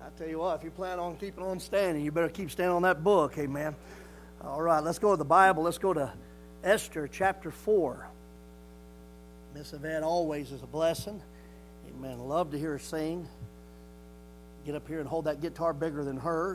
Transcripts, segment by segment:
I tell you what, if you plan on keeping on standing, you better keep standing on that book, amen. All right, let's go to the Bible. Let's go to Esther chapter 4. Miss Yvette always is a blessing. Amen. Love to hear her sing. Get up here and hold that guitar bigger than her.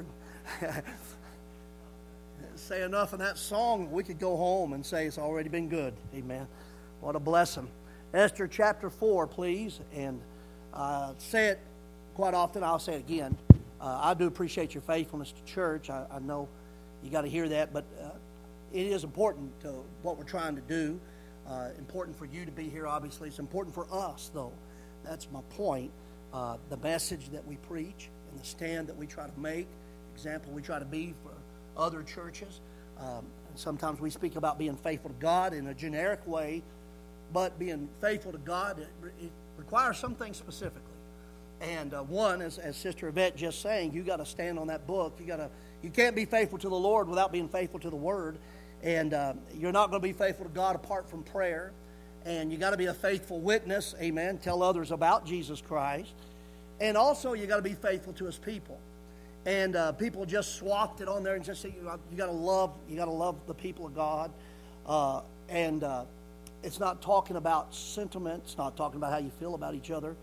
Say enough in that song, we could go home and say it's already been good. Amen. What a blessing. Esther chapter 4, please. And say it quite often. I'll say it again. I do appreciate your faithfulness to church. I know you got to hear that, but it is important to what we're trying to do. Important for you to be here, obviously. It's important for us, though. That's my point. The message that we preach and the stand that we try to make, example we try to be for other churches. Sometimes we speak about being faithful to God in a generic way, but being faithful to God, it requires some things specifically. And one, as Sister Yvette just saying, you got to stand on that book. You can't be faithful to the Lord without being faithful to the Word. And you're not going to be faithful to God apart from prayer. And you got to be a faithful witness, amen, tell others about Jesus Christ. And also you got to be faithful to His people. And people just swapped it on there and just say you got to love the people of God. It's not talking about sentiment. It's not talking about how you feel about each other.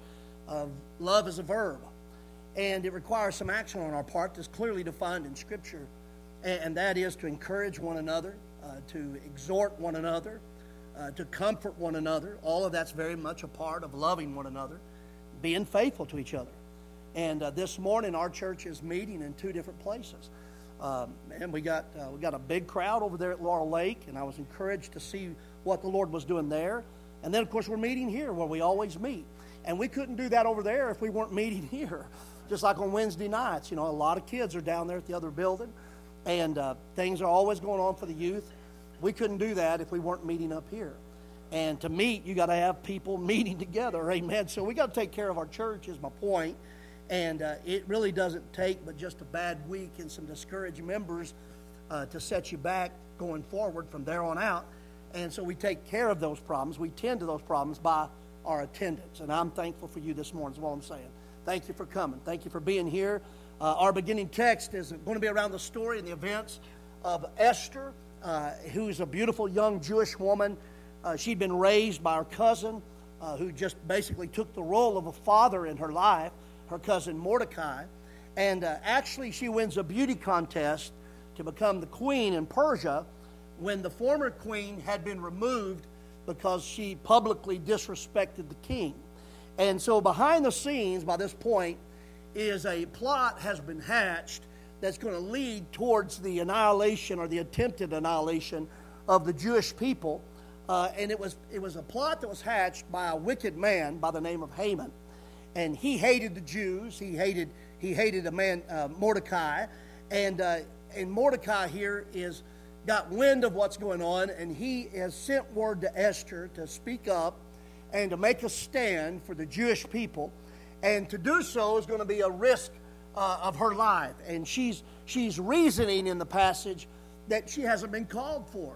Love is a verb, and it requires some action on our part that's clearly defined in Scripture, and that is to encourage one another, to exhort one another, to comfort one another. All of that's very much a part of loving one another, being faithful to each other. And this morning, our church is meeting in two different places. And we got a big crowd over there at Laurel Lake, and I was encouraged to see what the Lord was doing there. And then, of course, we're meeting here where we always meet. And we couldn't do that over there if we weren't meeting here. Just like on Wednesday nights, a lot of kids are down there at the other building, and things are always going on for the youth. We couldn't do that if we weren't meeting up here. And to meet, you got to have people meeting together, amen. So we got to take care of our church, is my point. And it really doesn't take but just a bad week and some discouraged members to set you back going forward from there on out. And so we take care of those problems. We tend to those problems by our attendance. And I'm thankful for you this morning is what I'm saying. Thank you for coming. Thank you for being here. Our beginning text is going to be around the story and the events of Esther, who is a beautiful young Jewish woman. She'd been raised by her cousin, who just basically took the role of a father in her life, her cousin Mordecai. And actually she wins a beauty contest to become the queen in Persia when the former queen had been removed because she publicly disrespected the king. And so behind the scenes, by this point, is a plot has been hatched that's going to lead towards the annihilation or the attempted annihilation of the Jewish people. And it was a plot that was hatched by a wicked man by the name of Haman. And he hated the Jews. He hated a man, Mordecai. And Mordecai here got wind of what's going on, and he has sent word to Esther to speak up and to make a stand for the Jewish people. And to do so is going to be a risk of her life. And she's reasoning in the passage that she hasn't been called for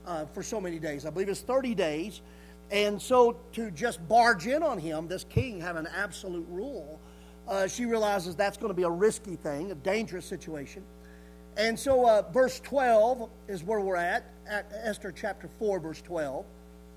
so many days. I believe it's 30 days. And so to just barge in on him, this king having absolute rule, she realizes that's going to be a risky thing, a dangerous situation. And so verse 12 is where we're at Esther chapter 4, verse 12.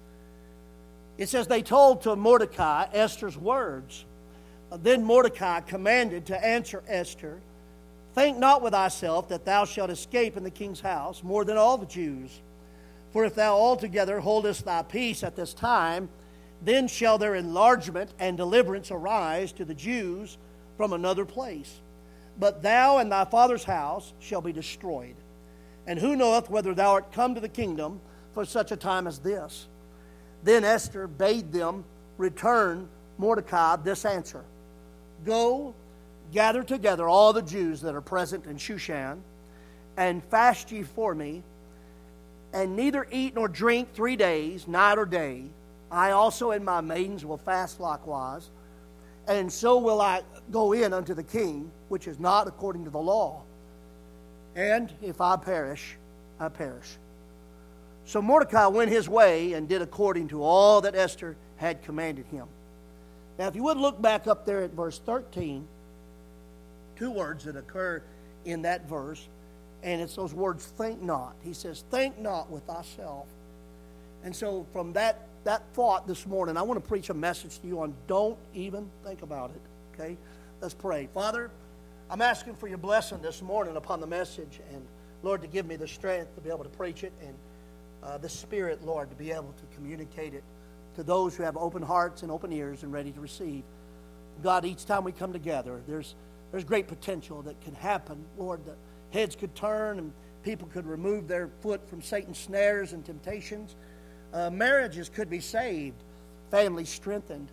It says, they told to Mordecai Esther's words. Then Mordecai commanded to answer Esther, think not with thyself that thou shalt escape in the king's house more than all the Jews. For if thou altogether holdest thy peace at this time, then shall their enlargement and deliverance arise to the Jews from another place. But thou and thy father's house shall be destroyed. And who knoweth whether thou art come to the kingdom for such a time as this? Then Esther bade them return Mordecai this answer. Go, gather together all the Jews that are present in Shushan, and fast ye for me, and neither eat nor drink 3 days, night or day. I also and my maidens will fast likewise. And so will I go in unto the king, which is not according to the law. And if I perish, I perish. So Mordecai went his way and did according to all that Esther had commanded him. Now, if you would look back up there at verse 13, two words that occur in that verse, and it's those words, think not. He says, think not with thyself. And so from that thought this morning, I want to preach a message to you on don't even think about it, okay? Let's pray. Father, I'm asking for your blessing this morning upon the message, and Lord, to give me the strength to be able to preach it, and the Spirit, Lord, to be able to communicate it to those who have open hearts and open ears and ready to receive. God, each time we come together, there's great potential that can happen. Lord, that heads could turn and people could remove their foot from Satan's snares and temptations. Marriages could be saved, families strengthened,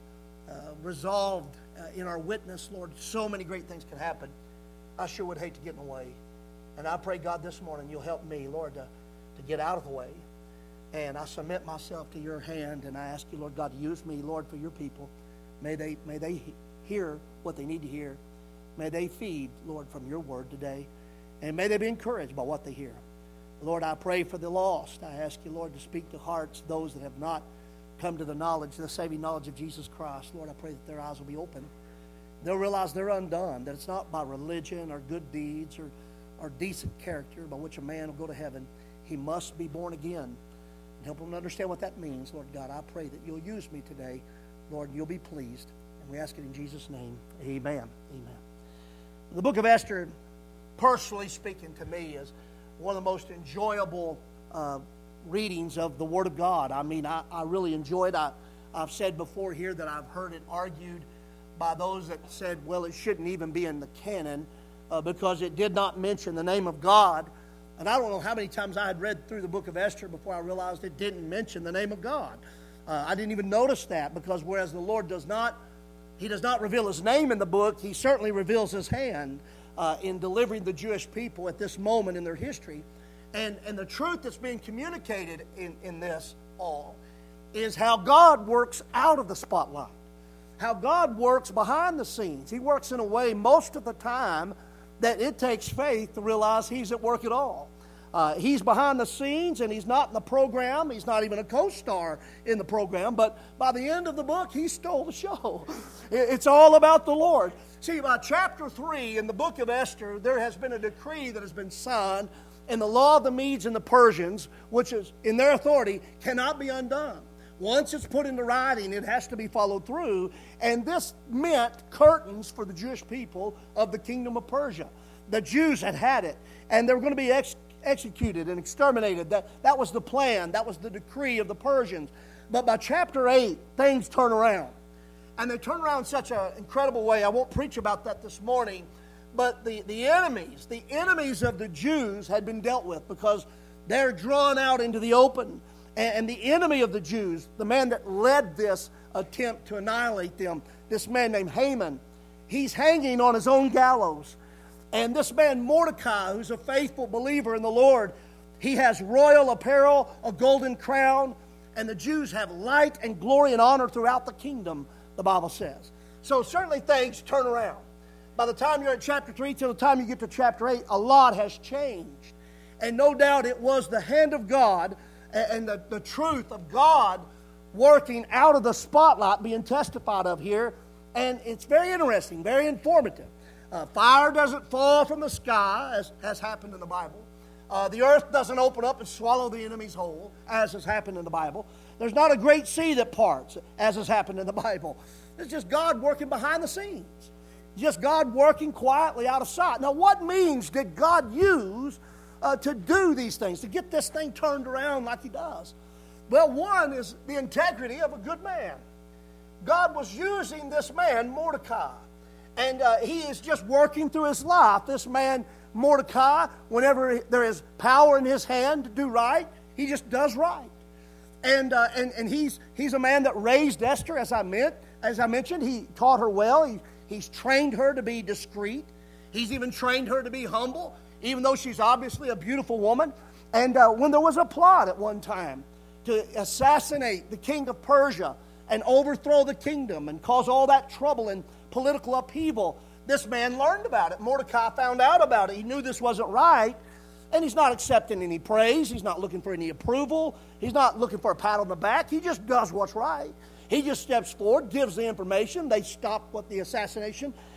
resolved in our witness. Lord, so many great things can happen. I sure would hate to get in the way. And I pray, God, this morning you'll help me, Lord, to get out of the way. And I submit myself to your hand, and I ask you, Lord God, to use me, Lord, for your people. May they hear what they need to hear. May they feed, Lord, from your word today. And may they be encouraged by what they hear. Lord, I pray for the lost. I ask you, Lord, to speak to hearts, those that have not come to the saving knowledge of Jesus Christ. Lord, I pray that their eyes will be open. They'll realize they're undone, that it's not by religion or good deeds or decent character by which a man will go to heaven. He must be born again. And help them to understand what that means, Lord God. I pray that you'll use me today, Lord, and you'll be pleased. And we ask it in Jesus' name. Amen. Amen. The book of Esther, personally speaking to me, is one of the most enjoyable readings of the Word of God. I mean, I really enjoy it. I've said before here that I've heard it argued by those that said, well, it shouldn't even be in the canon because it did not mention the name of God. And I don't know how many times I had read through the book of Esther before I realized it didn't mention the name of God. I didn't even notice that, because whereas the Lord does not reveal his name in the book, he certainly reveals his hand in delivering the Jewish people at this moment in their history. And the truth that's being communicated in this all is how God works out of the spotlight, how God works behind the scenes. He works in a way most of the time that it takes faith to realize he's at work at all. He's behind the scenes, and he's not in the program. He's not even a co-star in the program. But by the end of the book, he stole the show. It's all about the Lord. See, by chapter 3 in the book of Esther, there has been a decree that has been signed, and the law of the Medes and the Persians, which is in their authority, cannot be undone. Once it's put into writing, it has to be followed through. And this meant curtains for the Jewish people of the kingdom of Persia. The Jews had it, and they were going to be executed and exterminated. That was the plan. That was the decree of the Persians. But by chapter 8, things turn around. And they turn around in such an incredible way. I won't preach about that this morning. But the enemies of the Jews had been dealt with, because they're drawn out into the open. And the enemy of the Jews, the man that led this attempt to annihilate them, this man named Haman, he's hanging on his own gallows. And this man Mordecai, who's a faithful believer in the Lord, he has royal apparel, a golden crown, and the Jews have light and glory and honor throughout the kingdom, the Bible says. So certainly things turn around. By the time you're at chapter 3 till the time you get to chapter 8, a lot has changed. And no doubt it was the hand of God and the truth of God working out of the spotlight being testified of here. And it's very interesting, very informative. Fire doesn't fall from the sky, as has happened in the Bible. The earth doesn't open up and swallow the enemy's whole, as has happened in the Bible. There's not a great sea that parts, as has happened in the Bible. It's just God working behind the scenes. Just God working quietly out of sight. Now, what means did God use to do these things, to get this thing turned around like he does? Well, one is the integrity of a good man. God was using this man, Mordecai, and he is just working through his life. This man, Mordecai, whenever there is power in his hand to do right, he just does right. And he's a man that raised Esther, as I mentioned. He taught her well. He's trained her to be discreet. He's even trained her to be humble, even though she's obviously a beautiful woman. And when there was a plot at one time to assassinate the king of Persia and overthrow the kingdom and cause all that trouble and political upheaval, this man learned about it. Mordecai found out about it. He knew this wasn't right, and he's not accepting any praise. He's not looking for any approval. He's not looking for a pat on the back. He just does what's right. He just steps forward, gives the information. They stop the assassination,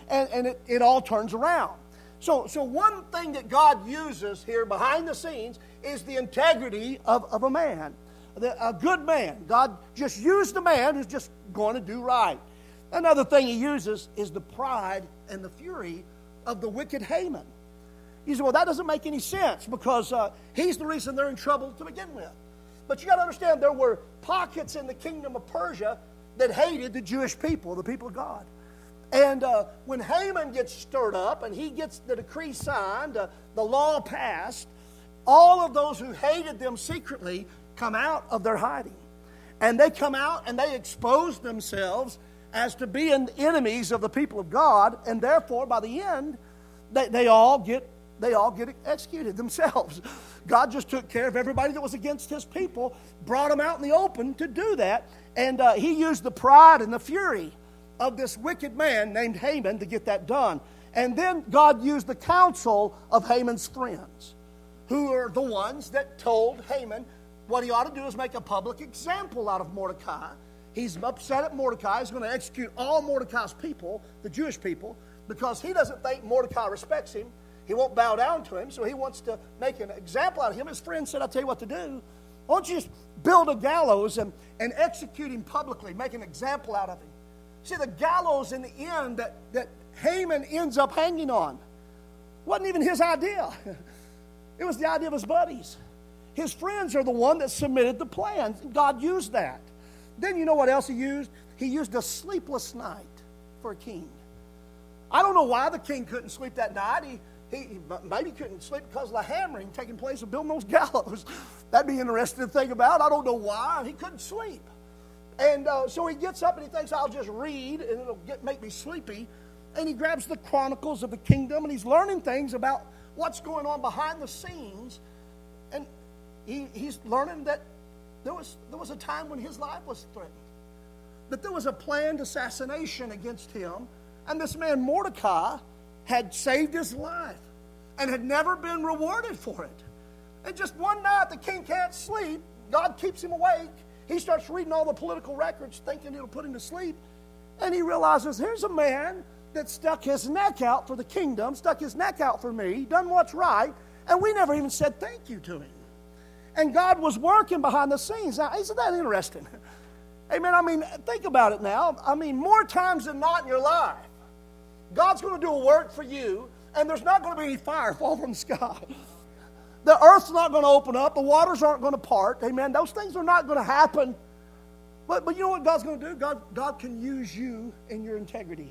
and it all turns around. So one thing that God uses here behind the scenes is the integrity of a man, a good man. God just used a man who's just going to do right. Another thing he uses is the pride and the fury of the wicked Haman. You say, well, that doesn't make any sense because he's the reason they're in trouble to begin with. But you got to understand, there were pockets in the kingdom of Persia that hated the Jewish people, the people of God. And when Haman gets stirred up and he gets the decree signed, the law passed, all of those who hated them secretly come out of their hiding. And they come out and they expose themselves as to being enemies of the people of God, and therefore, by the end, they all get executed themselves. God just took care of everybody that was against his people, brought them out in the open to do that, and he used the pride and the fury of this wicked man named Haman to get that done. And then God used the counsel of Haman's friends, who are the ones that told Haman what he ought to do is make a public example out of Mordecai. He's upset at Mordecai. He's going to execute all Mordecai's people, the Jewish people, because he doesn't think Mordecai respects him. He won't bow down to him, so he wants to make an example out of him. His friend said, I'll tell you what to do. Why don't you just build a gallows and execute him publicly, make an example out of him. See, the gallows in the end that Haman ends up hanging on wasn't even his idea. It was the idea of his buddies. His friends are the one that submitted the plan. God used that. Then you know what else he used? He used a sleepless night for a king. I don't know why the king couldn't sleep that night. He maybe couldn't sleep because of the hammering taking place of building those gallows. That'd be interesting to think about. I don't know why. He couldn't sleep. And so he gets up and he thinks, I'll just read and it'll make me sleepy. And he grabs the Chronicles of the Kingdom and he's learning things about what's going on behind the scenes. And he's learning that there was a time when his life was threatened. That there was a planned assassination against him. And this man Mordecai had saved his life and had never been rewarded for it. And just one night the king can't sleep. God keeps him awake. He starts reading all the political records thinking it'll put him to sleep. And he realizes here's a man that stuck his neck out for the kingdom, stuck his neck out for me, done what's right, and we never even said thank you to him. And God was working behind the scenes. Now, isn't that interesting? Amen. I mean, think about it now. I mean, more times than not in your life, God's going to do a work for you, and there's not going to be any fire fall from the sky. The earth's not going to open up. The waters aren't going to part. Amen. Those things are not going to happen. But you know what God's going to do? God can use you in your integrity.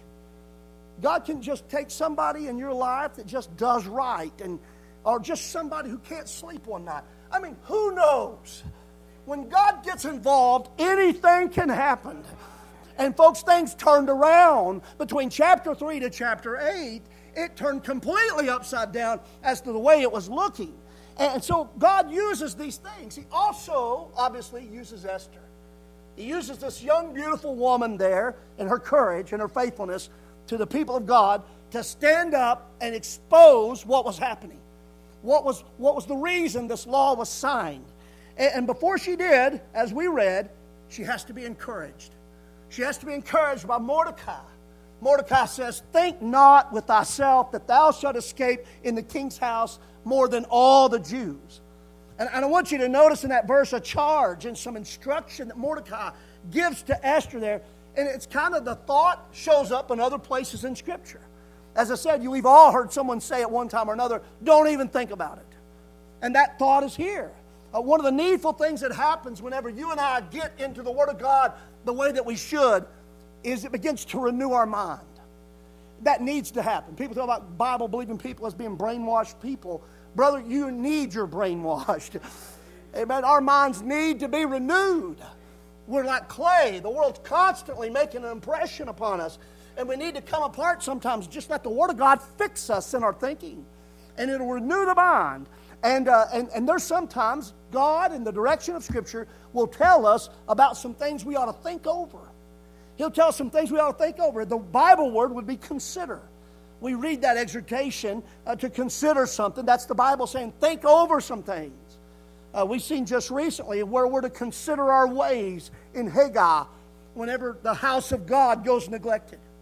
God can just take somebody in your life that just does right, or just somebody who can't sleep one night. I mean, who knows? When God gets involved, anything can happen. And folks, things turned around between chapter 3 to chapter 8. It turned completely upside down as to the way it was looking. And so God uses these things. He also, obviously, uses Esther. He uses this young, beautiful woman there and her courage and her faithfulness to the people of God to stand up and expose what was happening. What was the reason this law was signed. And before she did, as we read, she has to be encouraged. She has to be encouraged by Mordecai. Mordecai says, think not with thyself that thou shalt escape in the king's house more than all the Jews. And I want you to notice in that verse a charge and some instruction that Mordecai gives to Esther there. And it's kind of the thought shows up in other places in Scripture. As I said, we've all heard someone say at one time or another, don't even think about it. And that thought is here. One of the needful things that happens whenever you and I get into the Word of God the way that we should is it begins to renew our mind. That needs to happen. People talk about Bible-believing people as being brainwashed people. Brother, you need your brainwashed. Amen. Our minds need to be renewed. We're like clay. The world's constantly making an impression upon us. And we need to come apart sometimes. Just let the Word of God fix us in our thinking. And it'll renew the mind. And there's sometimes God, in the direction of Scripture, will tell us about some things we ought to think over. He'll tell us some things we ought to think over. The Bible word would be consider. We read that exhortation to consider something. That's the Bible saying, think over some things. We've seen just recently where we're to consider our ways in Haggai whenever the house of God goes neglected.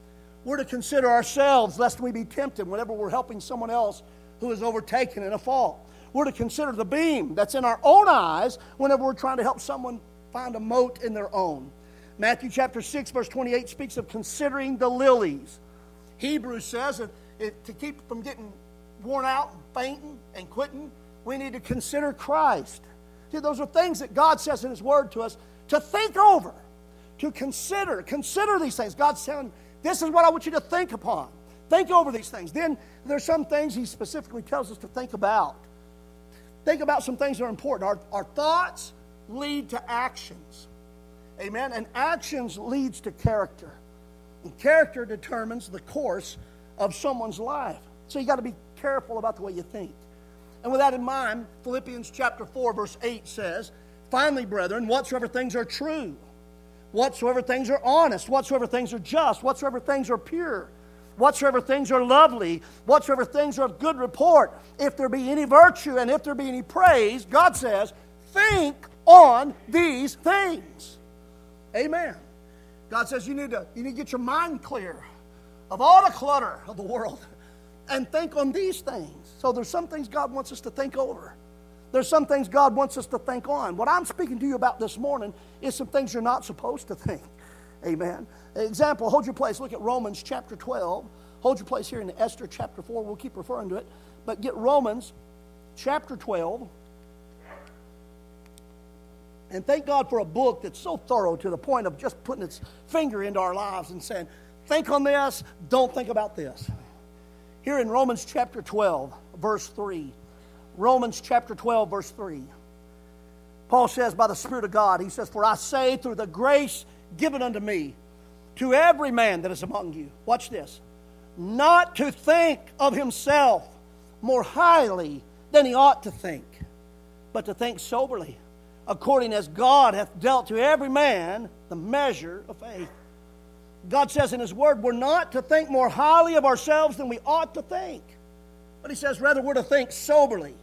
We're to consider ourselves lest we be tempted whenever we're helping someone else who is overtaken in a fault. We're to consider the beam that's in our own eyes whenever we're trying to help someone find a mote in their own. Matthew chapter 6, verse 28 speaks of considering the lilies. Hebrews says that to keep from getting worn out and fainting and quitting, we need to consider Christ. See, those are things that God says in His Word to us to think over, to consider. Consider these things. God's telling, this is what I want you to think upon. Think over these things. Then there's some things He specifically tells us to think about. Think about some things that are important. Our thoughts lead to actions. Amen? And actions leads to character. And character determines the course of someone's life. So you got to be careful about the way you think. And with that in mind, Philippians chapter 4, verse 8 says, finally, brethren, whatsoever things are true, whatsoever things are honest, whatsoever things are just, whatsoever things are pure, whatsoever things are lovely, whatsoever things are of good report, if there be any virtue and if there be any praise, God says, think on these things. Amen. God says you need to get your mind clear of all the clutter of the world and think on these things. So there's some things God wants us to think over. There's some things God wants us to think on. What I'm speaking to you about this morning is some things you're not supposed to think. Amen. Example, hold your place. Look at Romans chapter 12. Hold your place here in Esther chapter 4. We'll keep referring to it. But get Romans chapter 12. And thank God for a book that's so thorough to the point of just putting its finger into our lives and saying, think on this, don't think about this. Here in Romans chapter 12, verse 3. Romans chapter 12, verse 3. Paul says, by the Spirit of God, he says, for I say through the grace given unto me, to every man that is among you, watch this, not to think of himself more highly than he ought to think, but to think soberly, according as God hath dealt to every man the measure of faith. God says in His Word, we're not to think more highly of ourselves than we ought to think. But He says, rather, we're to think soberly.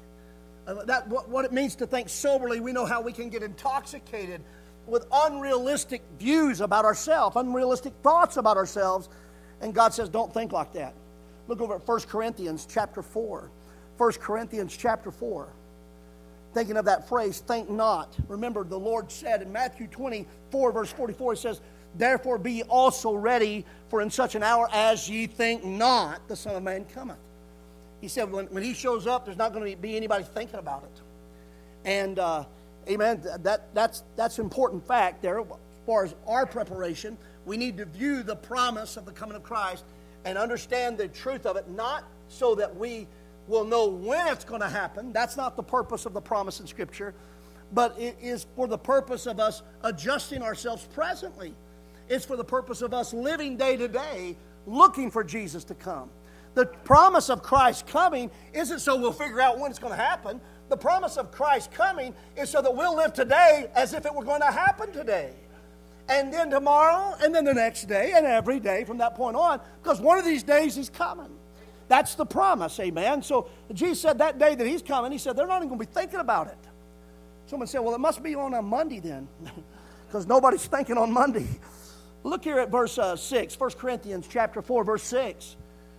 What it means to think soberly, we know how we can get intoxicated with unrealistic views about ourselves, unrealistic thoughts about ourselves. And God says, don't think like that. Look over at 1 Corinthians chapter 4. 1 Corinthians chapter 4. Thinking of that phrase, think not. Remember, the Lord said in Matthew 24, verse 44, He says, therefore be ye also ready, for in such an hour as ye think not, the Son of Man cometh. He said when He shows up, there's not going to be anybody thinking about it. And, amen, that's an important fact there. As far as our preparation, we need to view the promise of the coming of Christ and understand the truth of it, not so that we will know when it's going to happen. That's not the purpose of the promise in Scripture. But it is for the purpose of us adjusting ourselves presently. It's for the purpose of us living day to day, looking for Jesus to come. The promise of Christ coming isn't so we'll figure out when it's going to happen. The promise of Christ coming is so that we'll live today as if it were going to happen today. And then tomorrow, and then the next day, and every day from that point on, because one of these days He's coming. That's the promise, amen. So Jesus said that day that He's coming, He said they're not even going to be thinking about it. Someone said, well, it must be on a Monday then, because nobody's thinking on Monday. Look here at verse 6, 1 Corinthians chapter 4, verse 6.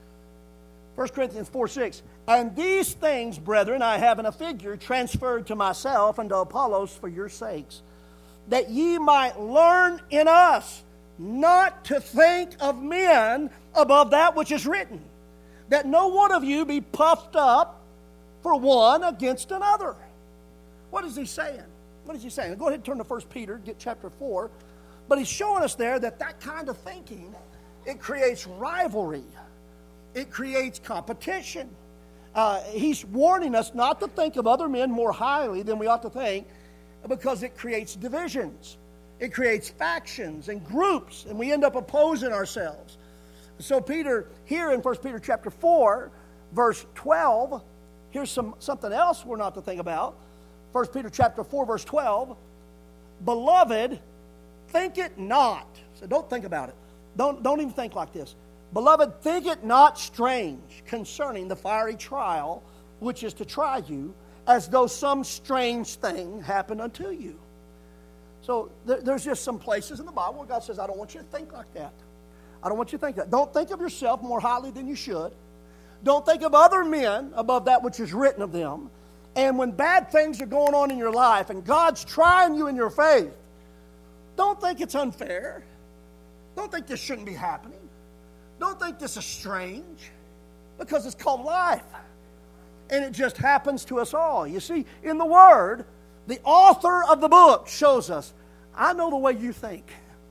1 Corinthians 4, 6. And these things, brethren, I have in a figure transferred to myself and to Apollos for your sakes, that ye might learn in us not to think of men above that which is written, that no one of you be puffed up for one against another. What is he saying? What is he saying? Go ahead and turn to 1 Peter, get chapter 4. But he's showing us there that kind of thinking, it creates rivalry. It creates competition. He's warning us not to think of other men more highly than we ought to think, because it creates divisions. It creates factions and groups, and we end up opposing ourselves. So Peter, here in 1 Peter chapter 4, verse 12, here's something else we're not to think about. 1 Peter chapter 4, verse 12, beloved, think it not. So don't think about it. Don't even think like this. Beloved, think it not strange concerning the fiery trial which is to try you, as though some strange thing happened unto you. So there's just some places in the Bible where God says, I don't want you to think like that. I don't want you to think that. Don't think of yourself more highly than you should. Don't think of other men above that which is written of them. And when bad things are going on in your life and God's trying you in your faith, don't think it's unfair. Don't think this shouldn't be happening. Don't think this is strange, because it's called life. And it just happens to us all. You see, in the Word, the author of the book shows us, I know the way you think.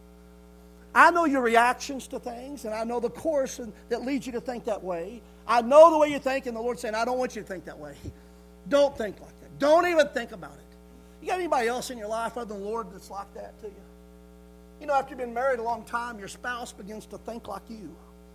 I know your reactions to things, and I know the course that leads you to think that way. I know the way you think, and the Lord's saying, I don't want you to think that way. Don't think like that. Don't even think about it. You got anybody else in your life other than the Lord that's like that to you? You know, after you've been married a long time, your spouse begins to think like you.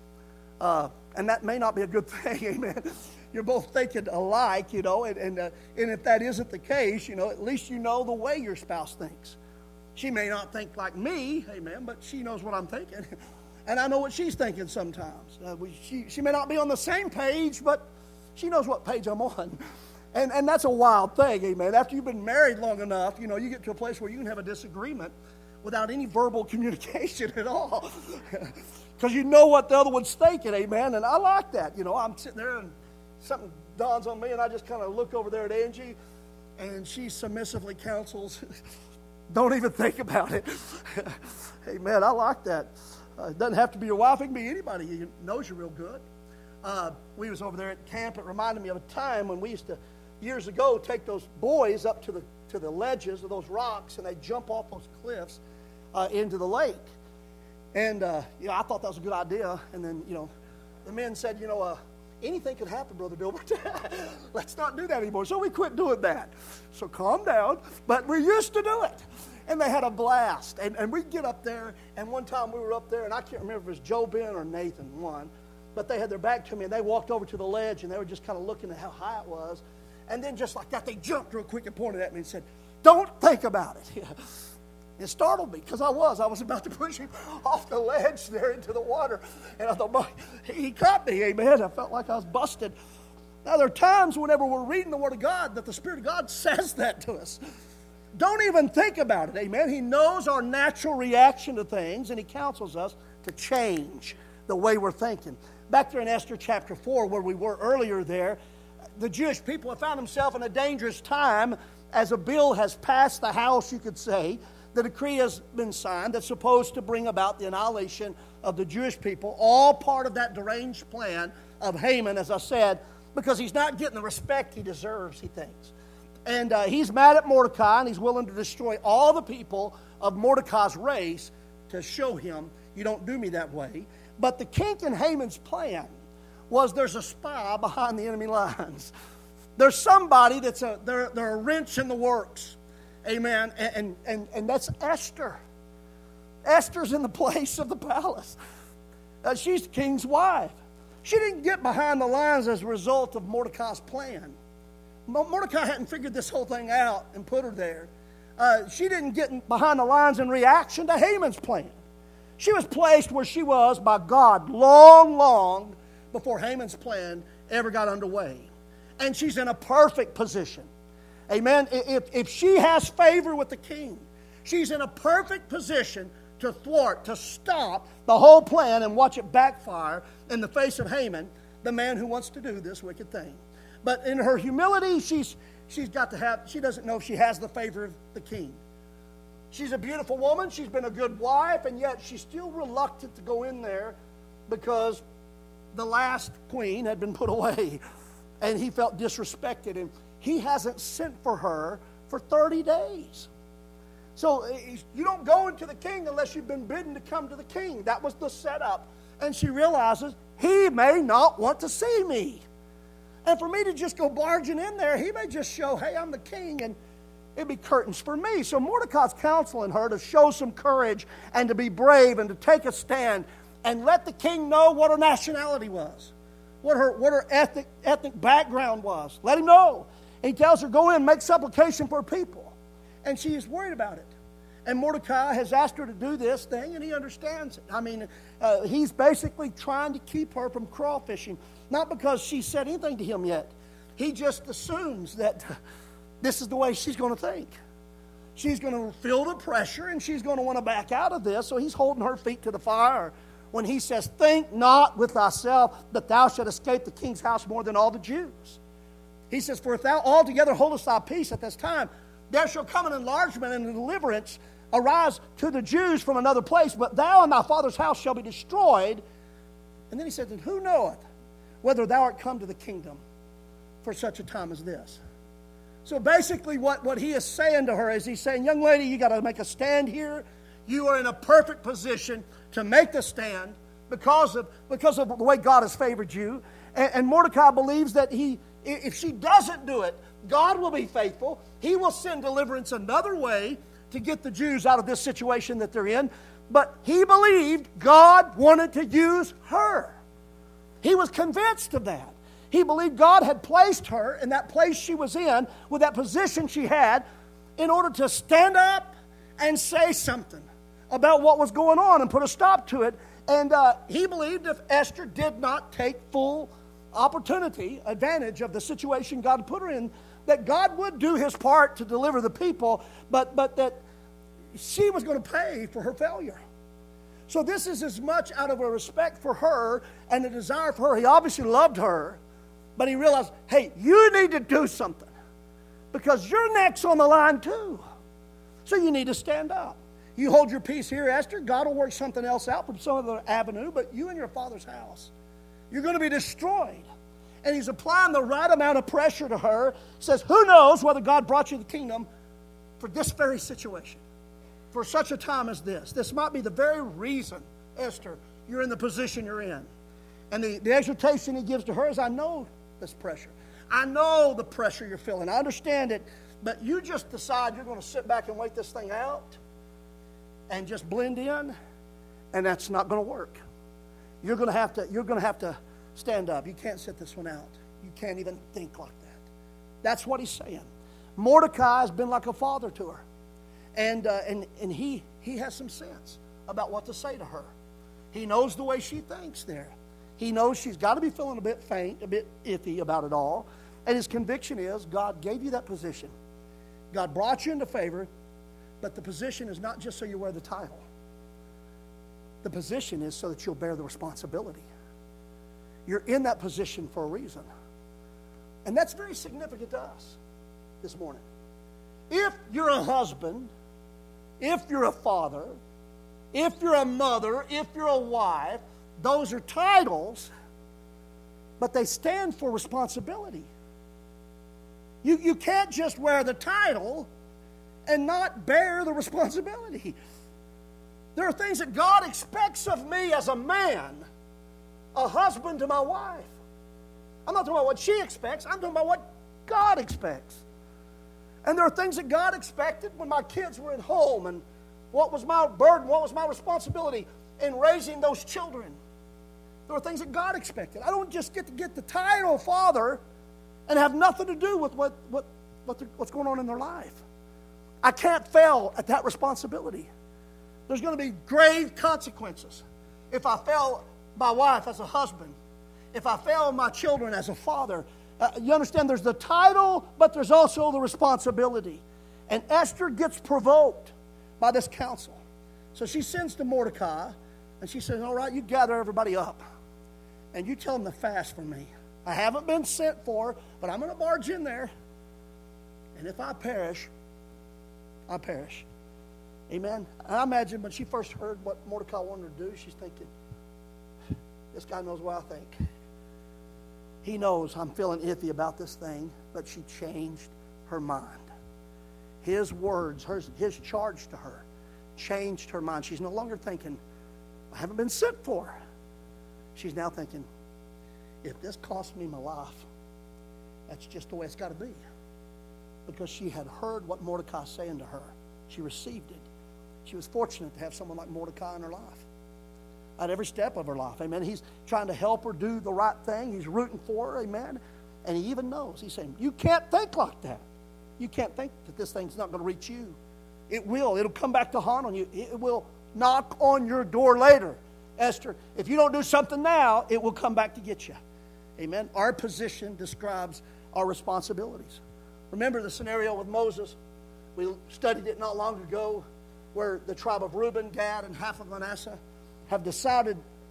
And that may not be a good thing, amen. You're both thinking alike, you know, and if that isn't the case, you know, at least you know the way your spouse thinks. She may not think like me, amen, but she knows what I'm thinking. And I know what she's thinking sometimes. She may not be on the same page, but she knows what page I'm on. And that's a wild thing, amen. After you've been married long enough, you know, you get to a place where you can have a disagreement without any verbal communication at all. Because you know what the other one's thinking, amen. And I like that. You know, I'm sitting there and something dawns on me, and I just kind of look over there at Angie, and she submissively counsels, don't even think about it. Amen. I like that. It doesn't have to be your wife. It can be anybody who knows you real good. We was over there at camp. It reminded me of a time when we used to, years ago, take those boys up to the ledges of those rocks, and they jump off those cliffs into the lake. And, you know, I thought that was a good idea. And then, you know, the men said, you know, anything could happen, Brother Dilbert. Let's not do that anymore. So we quit doing that. So calm down. But we used to do it. And they had a blast. And we'd get up there. And one time we were up there, and I can't remember if it was Joe Ben or Nathan, one. But they had their back to me, and they walked over to the ledge, and they were just kind of looking at how high it was. And then just like that, they jumped real quick and pointed at me and said, don't think about it. It startled me, because I was about to push him off the ledge there into the water. And I thought, boy, he caught me, amen. I felt like I was busted. Now, there are times whenever we're reading the Word of God that the Spirit of God says that to us. Don't even think about it, amen. He knows our natural reaction to things, and He counsels us to change the way we're thinking. Back there in Esther chapter 4, where we were earlier there, the Jewish people have found themselves in a dangerous time as a bill has passed the House, you could say. The decree has been signed that's supposed to bring about the annihilation of the Jewish people, all part of that deranged plan of Haman, as I said, because he's not getting the respect he deserves, he thinks. And he's mad at Mordecai, and he's willing to destroy all the people of Mordecai's race to show him, you don't do me that way. But the kink in Haman's plan was there's a spy behind the enemy lines. There's somebody they're a wrench in the works. Amen. And that's Esther. Esther's in the place of the palace. She's the king's wife. She didn't get behind the lines as a result of Mordecai's plan. Mordecai hadn't figured this whole thing out and put her there. She didn't get behind the lines in reaction to Haman's plan. She was placed where she was by God long before Haman's plan ever got underway. And she's in a perfect position. Amen. If she has favor with the king, she's in a perfect position to thwart, to stop the whole plan and watch it backfire in the face of Haman, the man who wants to do this wicked thing. But in her humility, she doesn't know if she has the favor of the king. She's a beautiful woman. She's been a good wife, and yet she's still reluctant to go in there because the last queen had been put away, and he felt disrespected, and he hasn't sent for her for 30 days. So you don't go into the king unless you've been bidden to come to the king. That was the setup. And she realizes, he may not want to see me. And for me to just go barging in there, he may just show, hey, I'm the king, and it'd be curtains for me. So Mordecai's counseling her to show some courage and to be brave and to take a stand and let the king know what her nationality was, what her ethnic background was. Let him know. And he tells her, go in, make supplication for people. And she is worried about it. And Mordecai has asked her to do this thing, and he understands it. I mean, he's basically trying to keep her from crawfishing, not because she said anything to him yet. He just assumes that this is the way she's going to think. She's going to feel the pressure, and she's going to want to back out of this, so he's holding her feet to the fire when he says, think not with thyself that thou shalt escape the king's house more than all the Jews. He says, for if thou altogether holdest thy peace at this time, there shall come an enlargement and a deliverance arise to the Jews from another place, but thou and thy father's house shall be destroyed. And then he says, and who knoweth whether thou art come to the kingdom for such a time as this? So basically what he is saying to her is he's saying, young lady, you got to make a stand here. You are in a perfect position to make the stand because of the way God has favored you. And Mordecai believes that if she doesn't do it, God will be faithful. He will send deliverance another way to get the Jews out of this situation that they're in. But he believed God wanted to use her. He was convinced of that. He believed God had placed her in that place she was in, with that position she had, in order to stand up and say something about what was going on and put a stop to it. And he believed if Esther did not take full advantage of the situation God put her in, that God would do his part to deliver the people, but that she was going to pay for her failure. So this is as much out of a respect for her and a desire for her. He obviously loved her, but he realized, hey, you need to do something because your neck's on the line too. So you need to stand up. You hold your peace here, Esther. God will work something else out from some other avenue, but you and your father's house, you're going to be destroyed. And he's applying the right amount of pressure to her. Says, who knows whether God brought you to the kingdom for this very situation, for such a time as this. This might be the very reason, Esther, you're in the position you're in. And the exhortation he gives to her is, I know this pressure. I know the pressure you're feeling. I understand it. But you just decide you're going to sit back and wait this thing out and just blend in, and that's not going to work. You're going to have to stand up. You can't sit this one out. You can't even think like that. That's what he's saying. Mordecai has been like a father to her. And he has some sense about what to say to her. He knows the way she thinks there. He knows she's got to be feeling a bit faint, a bit iffy about it all. And his conviction is God gave you that position. God brought you into favor, but the position is not just so you wear the title. The position is so that you'll bear the responsibility. You're in that position for a reason. And that's very significant to us this morning. If you're a husband, if you're a father, if you're a mother, if you're a wife, those are titles, but they stand for responsibility. You can't just wear the title and not bear the responsibility. There are things that God expects of me as a man, a husband to my wife. I'm not talking about what she expects. I'm talking about what God expects. And there are things that God expected when my kids were at home, and what was my burden, what was my responsibility in raising those children. There are things that God expected. I don't just get to get the title father and have nothing to do with what's going on in their life. I can't fail at that responsibility. There's going to be grave consequences if I fail my wife as a husband, if I fail my children as a father. You understand, there's the title, but there's also the responsibility. And Esther gets provoked by this counsel. So she sends to Mordecai, and she says, all right, you gather everybody up, and you tell them to fast for me. I haven't been sent for, but I'm going to barge in there. And if I perish, I perish. Amen? And I imagine when she first heard what Mordecai wanted her to do, she's thinking, this guy knows what I think. He knows I'm feeling iffy about this thing, but she changed her mind. His words, his charge to her, changed her mind. She's no longer thinking, I haven't been sent for. She's now thinking, if this costs me my life, that's just the way it's got to be. Because she had heard what Mordecai was saying to her. She received it. She was fortunate to have someone like Mordecai in her life. At every step of her life, amen. He's trying to help her do the right thing. He's rooting for her, amen. And he even knows. He's saying, you can't think like that. You can't think that this thing's not going to reach you. It will. It'll come back to haunt on you. It will knock on your door later, Esther. If you don't do something now, it will come back to get you. Amen. Our position describes our responsibilities. Remember the scenario with Moses. We studied it not long ago, where the tribe of Reuben, Gad, and half of Manasseh have decided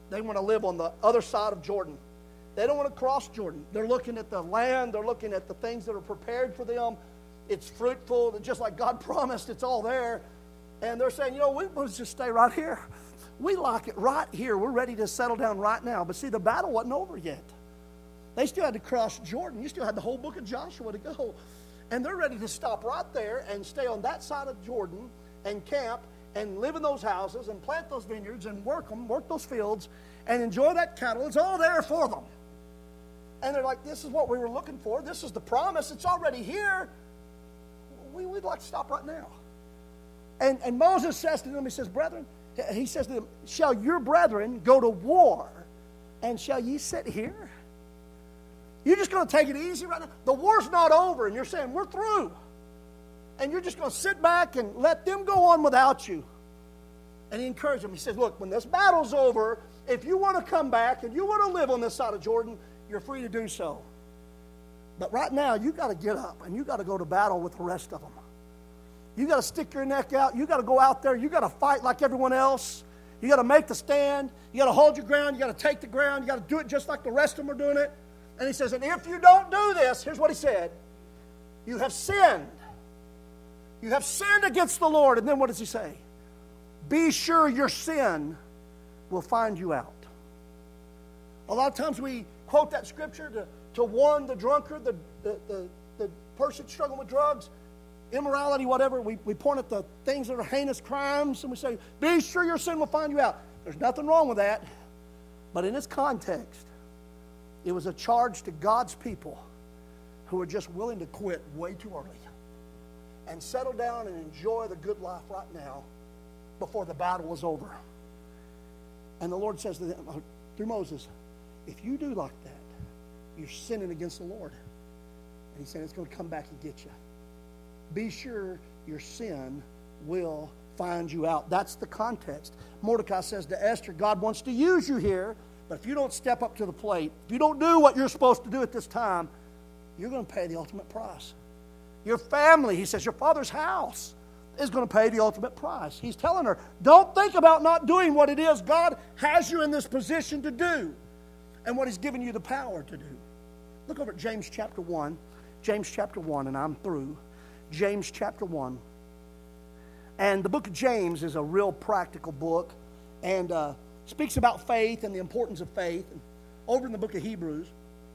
They want to live on the other side of Jordan. They don't want to cross Jordan. They're looking at the land. They're looking at the things that are prepared for them. It's fruitful. Just like God promised, it's all there. And they're saying, we want to just stay right here. We like it right here. We're ready to settle down right now. But see, the battle wasn't over yet. They still had to cross Jordan. You still had the whole book of Joshua to go. And they're ready to stop right there and stay on that side of Jordan and camp and live in those houses and plant those vineyards and work those fields and enjoy that cattle. It's all there for them. And they're like, this is what we were looking for. This is the promise. It's already here. We'd like to stop right now. And Moses says to them, he says, brethren, he says to them, shall your brethren go to war, and shall ye sit here? You're just going to take it easy right now? The war's not over, and you're saying, we're through. And you're just going to sit back and let them go on without you. And he encouraged them. He says, look, when this battle's over, if you want to come back and you want to live on this side of Jordan, you're free to do so. But right now, you got to get up, and you got to go to battle with the rest of them. You got to stick your neck out. You got to go out there. You got to fight like everyone else. You got to make the stand. You got to hold your ground. You got to take the ground. You got to do it just like the rest of them are doing it. And he says, and if you don't do this, here's what he said, you have sinned. You have sinned against the Lord. And then what does he say? Be sure your sin will find you out. A lot of times we quote that scripture to warn the drunkard, the person struggling with drugs, immorality, whatever. We point at the things that are heinous crimes, and we say, be sure your sin will find you out. There's nothing wrong with that. But in its context, it was a charge to God's people who were just willing to quit way too early and settle down and enjoy the good life right now before the battle was over. And the Lord says to them, through Moses, if you do like that, you're sinning against the Lord. And he said, it's going to come back and get you. Be sure your sin will find you out. That's the context. Mordecai says to Esther, God wants to use you here, but if you don't step up to the plate, if you don't do what you're supposed to do at this time, you're going to pay the ultimate price. Your family, he says, your father's house is going to pay the ultimate price. He's telling her, don't think about not doing what it is God has you in this position to do and what he's given you the power to do. Look over at James chapter 1. James chapter 1, and I'm through. James chapter 1. And the book of James is a real practical book and speaks about faith and the importance of faith. And over in the book of Hebrews,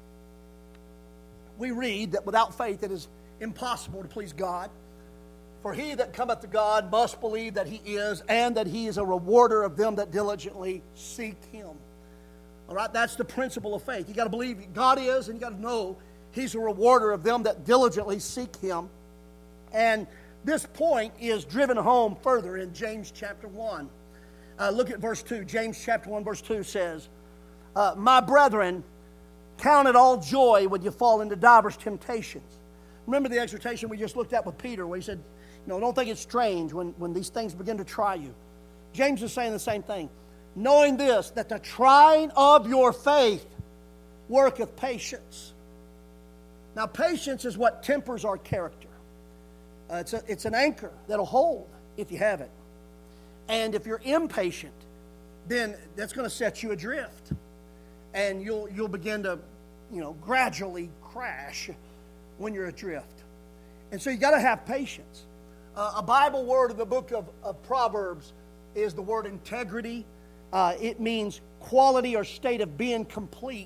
we read that without faith it is impossible to please God. For he that cometh to God must believe that he is, and that he is a rewarder of them that diligently seek him. All right, that's the principle of faith. You got to believe God is, and you got to know he's a rewarder of them that diligently seek him. And this point is driven home further in James chapter 1. Look at verse 2. James chapter 1 verse 2 says, my brethren, count it all joy when you fall into divers temptations. Remember the exhortation we just looked at with Peter where he said, don't think it's strange when these things begin to try you. James is saying the same thing. Knowing this, that the trying of your faith worketh patience. Now, patience is what tempers our character. It's an anchor that'll hold if you have it. And if you're impatient, then that's going to set you adrift. And you'll begin to, gradually crash when you're adrift. And so you got to have patience. A Bible word in the book of Proverbs is the word integrity. It means quality or state of being complete,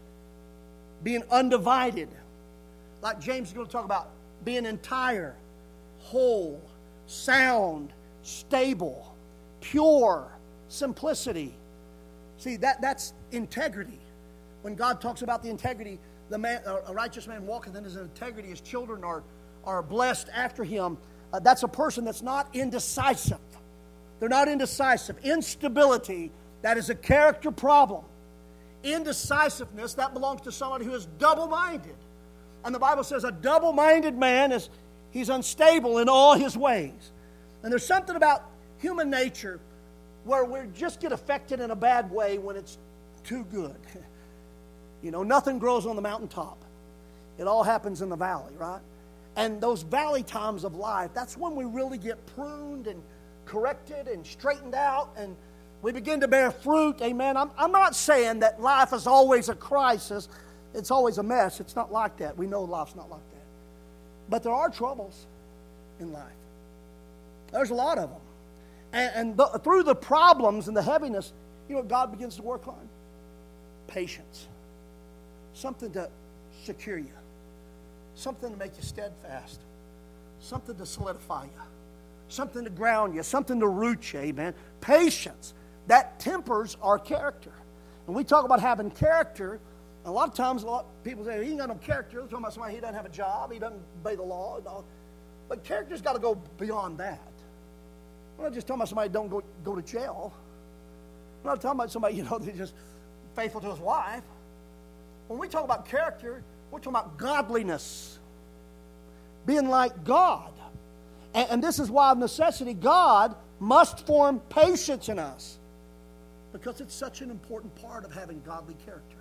being undivided. Like James is going to talk about being entire, whole, sound, stable, pure, simplicity. See, that's integrity. When God talks about the integrity, a righteous man walketh in his integrity, his children are blessed after him. That's a person that's not indecisive. They're not indecisive. Instability, that is a character problem. Indecisiveness, that belongs to somebody who is double-minded. And the Bible says a double-minded man he's unstable in all his ways. And there's something about human nature where we just get affected in a bad way when it's too good. Nothing grows on the mountaintop. It all happens in the valley, right? And those valley times of life, that's when we really get pruned and corrected and straightened out. And We begin to bear fruit, amen. I'm not saying that life is always a crisis. It's always a mess. It's not like that. We know life's not like that. But there are troubles in life. There's a lot of them. And through the problems and the heaviness, you know what God begins to work on? Patience. Something to secure you. Something to make you steadfast. Something to solidify you. Something to ground you. Something to root you, amen. Patience. That tempers our character. And we talk about having character. A lot of times, people say, he ain't got no character. They're talking about somebody, he doesn't have a job, he doesn't obey the law. And all. But character's got to go beyond that. We're not just talking about somebody who don't go to jail. We're not talking about somebody, that's just faithful to his wife. When we talk about character, we're talking about godliness. Being like God. And this is why of necessity, God must form patience in us. Because it's such an important part of having godly character.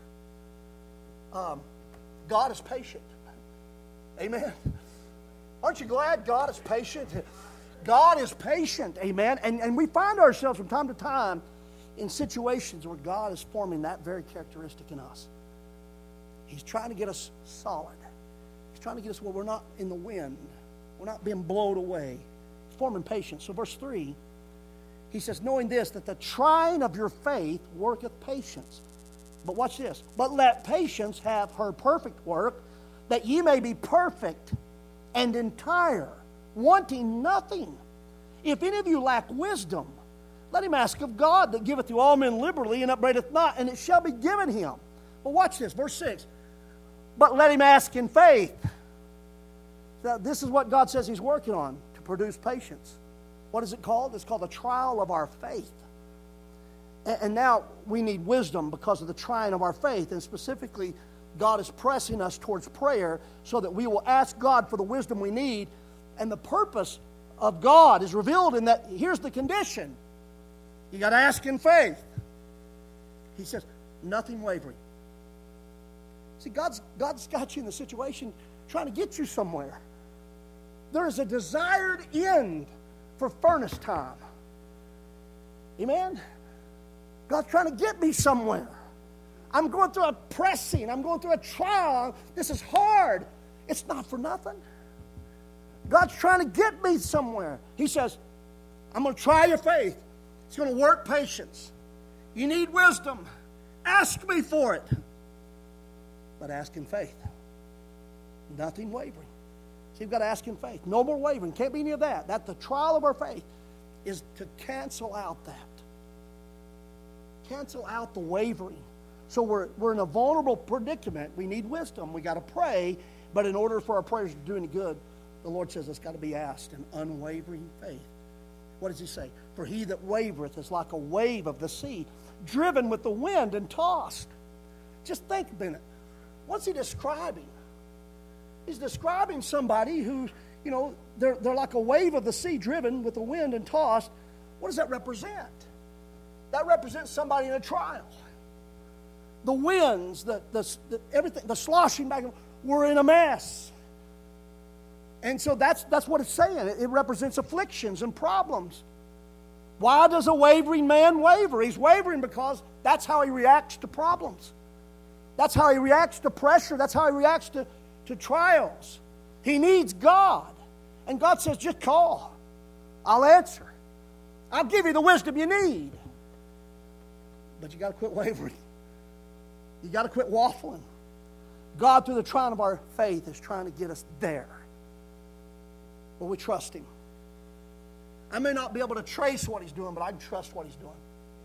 God is patient. Amen. Aren't you glad God is patient? God is patient. Amen. And we find ourselves from time to time in situations where God is forming that very characteristic in us. He's trying to get us solid. He's trying to get us where we're not in the wind. We're not being blown away. He's forming patience. So verse 3, he says, knowing this, that the trying of your faith worketh patience. But watch this. But let patience have her perfect work, that ye may be perfect and entire, wanting nothing. If any of you lack wisdom, let him ask of God, that giveth to all men liberally, and upbraideth not, and it shall be given him. But watch this, verse 6. But let him ask in faith. Now, this is what God says he's working on to produce patience. What is it called? It's called the trial of our faith. And now we need wisdom because of the trying of our faith. And specifically, God is pressing us towards prayer so that we will ask God for the wisdom we need. And the purpose of God is revealed in that, here's the condition. You got to ask in faith. He says, nothing wavering. See, God's got you in the situation trying to get you somewhere. There is a desired end for furnace time. Amen? God's trying to get me somewhere. I'm going through a pressing. I'm going through a trial. This is hard. It's not for nothing. God's trying to get me somewhere. He says, I'm going to try your faith. It's going to work patience. You need wisdom. Ask me for it. But ask in faith. Nothing wavering. See, you've got to ask in faith. No more wavering. Can't be any of that. That the trial of our faith is to cancel out that. Cancel out the wavering. So we're in a vulnerable predicament. We need wisdom. We got to pray. But in order for our prayers to do any good, the Lord says it's got to be asked in unwavering faith. What does he say? For he that wavereth is like a wave of the sea, driven with the wind and tossed. Just think a minute. What's he describing? He's describing somebody who, they're like a wave of the sea, driven with the wind and tossed. What does that represent? That represents somebody in a trial. The winds, everything, the sloshing back, we're in a mess. And so that's what it's saying. It represents afflictions and problems. Why does a wavering man waver? He's wavering because that's how he reacts to problems. That's how he reacts to pressure. That's how he reacts to trials. He needs God. And God says, just call. I'll answer. I'll give you the wisdom you need. But you got to quit wavering. You got to quit waffling. God, through the trial of our faith, is trying to get us there. But we trust him. I may not be able to trace what he's doing, but I can trust what he's doing.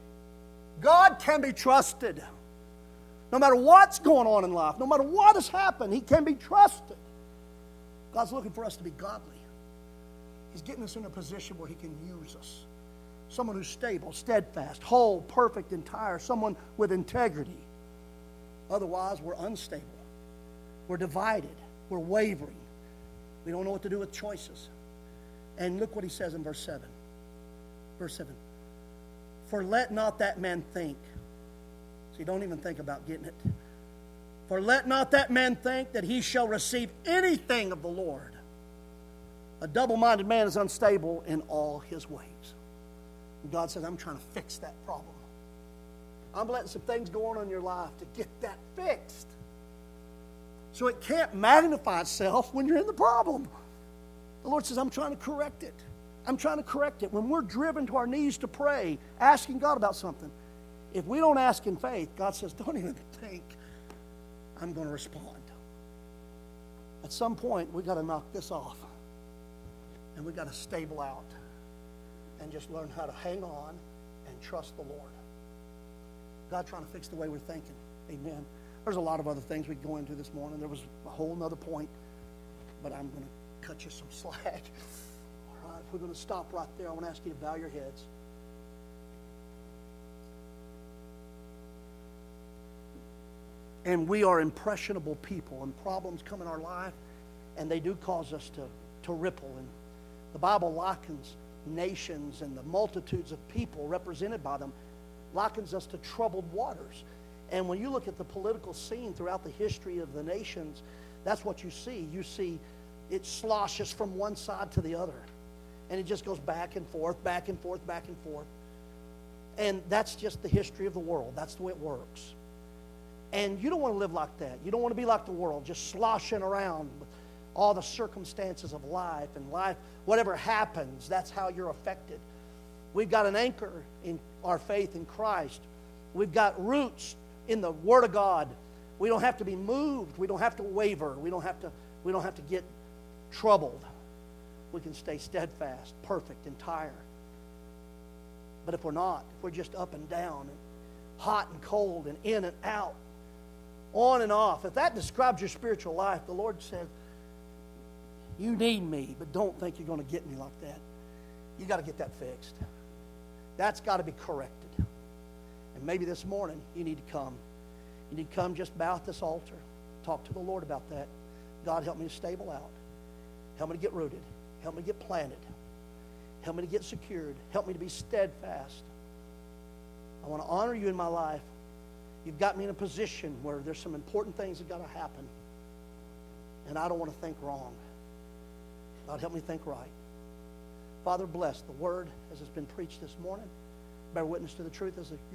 God can be trusted. No matter what's going on in life, no matter what has happened, he can be trusted. God's looking for us to be godly. He's getting us in a position where he can use us. Someone who's stable, steadfast, whole, perfect, entire. Someone with integrity. Otherwise, we're unstable. We're divided. We're wavering. We don't know what to do with choices. And look what he says in verse 7. Verse 7. For let not that man think. See, don't even think about getting it. For let not that man think that he shall receive anything of the Lord. A double-minded man is unstable in all his ways. And God says, I'm trying to fix that problem. I'm letting some things go on in your life to get that fixed. So it can't magnify itself when you're in the problem. The Lord says, I'm trying to correct it. I'm trying to correct it. When we're driven to our knees to pray, asking God about something, if we don't ask in faith, God says, don't even think I'm going to respond. At some point, we've got to knock this off. And we've got to stable out and just learn how to hang on and trust the Lord. God trying to fix the way we're thinking. Amen. There's a lot of other things we could go into this morning. There was a whole other point, but I'm going to cut you some slack. All right, we're going to stop right there. I want to ask you to bow your heads. And we are impressionable people, and problems come in our life, and they do cause us to ripple. And the Bible likens nations and the multitudes of people represented by them, likens us to troubled waters. And when you look at the political scene throughout the history of the nations, that's what you see. You see it sloshes from one side to the other. And it just goes back and forth, back and forth, back and forth. And that's just the history of the world. That's the way it works. And you don't want to live like that. You don't want to be like the world, just sloshing around with all the circumstances of life. And life, whatever happens, that's how you're affected. We've got an anchor in our faith in Christ. We've got roots in the Word of God. We don't have to be moved. We don't have to waver. We don't have to get troubled. We can stay steadfast, perfect, entire. But if we're not, if we're just up and down, and hot and cold, and in and out, on and off, if that describes your spiritual life, the Lord said, you need me, but don't think you're going to get me like that. You got to get that fixed. That's got to be corrected. And maybe this morning you need to come. You need to come, just bow at this altar. Talk to the Lord about that. God, help me to stable out. Help me to get rooted. Help me to get planted. Help me to get secured. Help me to be steadfast. I want to honor you in my life. You've got me in a position where there's some important things that got to happen. And I don't want to think wrong. God, help me think right. Father, bless the word as it's been preached this morning. Bear witness to the truth as